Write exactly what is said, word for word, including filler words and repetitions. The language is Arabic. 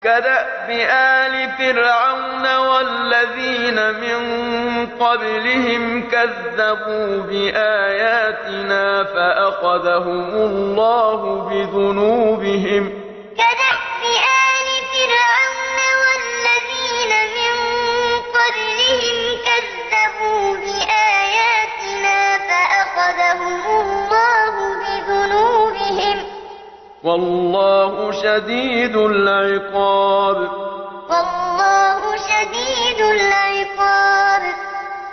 كدأب آل فرعون والذين من قبلهم كذبوا بآياتنا فأخذهم الله بذنوبهم كدأب آل فرعون والذين من قبلهم كذبوا بآياتنا فأخذهم الله بذنوبهم والله شديد العقاب والله شديد العقاب